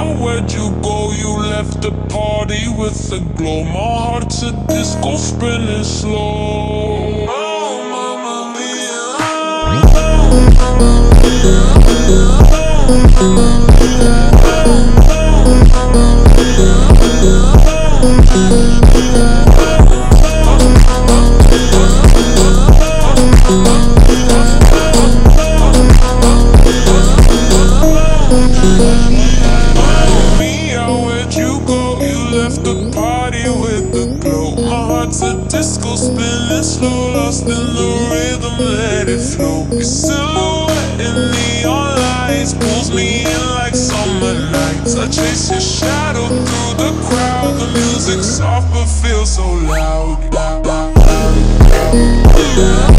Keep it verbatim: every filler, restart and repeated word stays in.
where'd you go? You left the party with a glow. My heart's a disco spinning slow. Oh, Mamma Mia. It's a disco spinning slow, lost in the rhythm, let it flow. Your silhouette in neon lights pulls me in like summer nights. I chase your shadow through the crowd. The music's soft but feels so loud, loud, loud, loud.